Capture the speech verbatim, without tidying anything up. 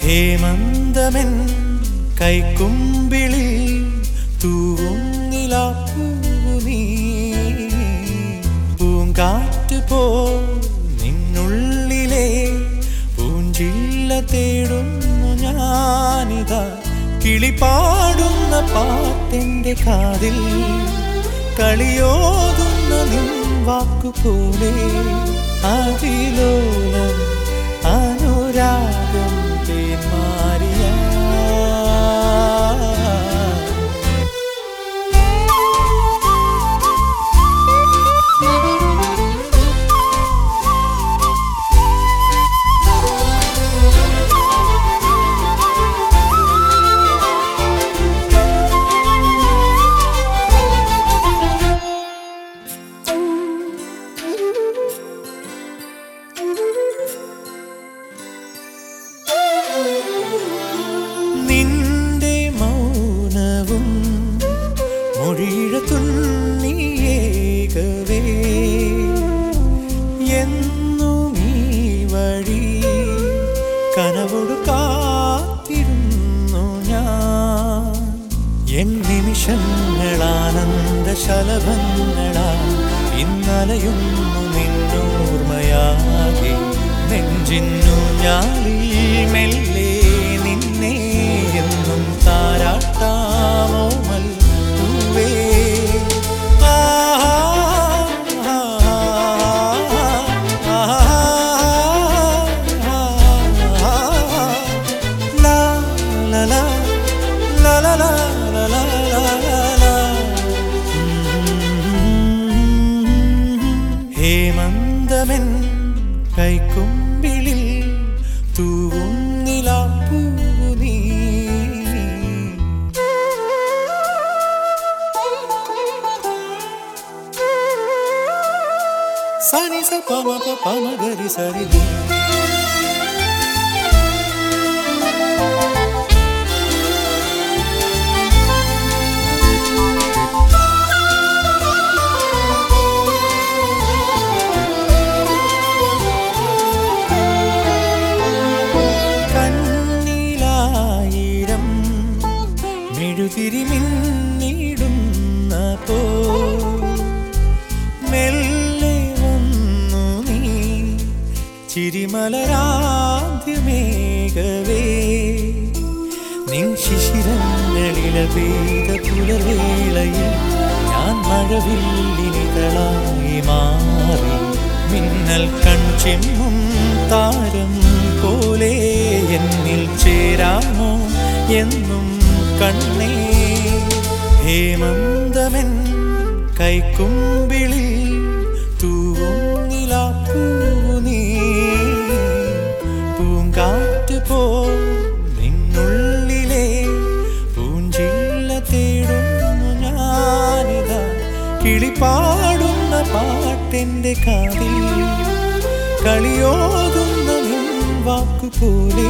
ഹേമന്തമെൻ കൈക്കുമ്പിളിൽ തൂവും നിലാപ്പൂവു നീ പൂങ്കാറ്റ് പോ നിന്നുള്ളിലെ പൂഞ്ചില്ല തേടുന്നു ഞാനിതാ കിളിപാടുന്ന പാട്ടെൻ്റെ കാതിൽ കളിയോതുന്ന നിൻ വാക്കുപോലെ അതിലോലം അനുരാഗം തേന്മാരിയ നിന്റെ മൗനവും മൊഴിഴത്തുണ്ണിയേകവേ എന്നും ഈ വഴി കനവോട് കാത്തിരുന്നു ഞാൻ എൻ നിമിഷങ്ങളാനന്ദ ശലഭങ്ങളാ ഇന്നലയുന്നു നിന്നോർമ്മയാകെ നെഞ്ചിന്നു ഞാളിൽ മെല്ലെ നിന്നെ എന്നും താരാട്ടാമോമൽ പൂവേ ഹേമന്തമെൻ കൈക്കുമ്പിളിൽ തൂവും നിലാപ്പൂവു നീ സനി സ പമ പ പമ ഗരി സരി നി തിരിമിന്നിടുന്ന പോ മെല്ലെ വന്നു നീ ചിരിമലരാദ്യമേകവേ നിൻ ശിശിരങ്ങളില പെയ്ത പുലർവേളയിൽ ഞാൻ മഴവില്ലിനിതളായി മാറി മിന്നൽ കൺചെമ്മും താരം പോലെ എന്നിൽ ചേരാമോ എന്നും കണ്ണേ ഹേമന്തമെൻ കൈക്കുമ്പിളിൽ തൂവും നിലാപ്പൂവു നീ പൂങ്കാറ്റ് പോ നിന്നുള്ളിലെ പൂഞ്ചില്ല തേടുന്നു ഞാനിതാ കിളിപാടുന്ന പാട്ടെൻ്റെ കാതിൽ കളിയോതുന്ന നിൻ വാക്കുപോലെ